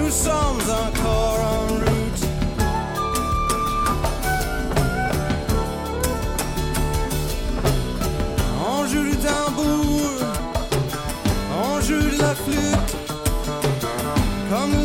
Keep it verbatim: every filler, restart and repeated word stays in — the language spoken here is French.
nous sommes encore en route. On joue du tambour, on joue de la flûte, comme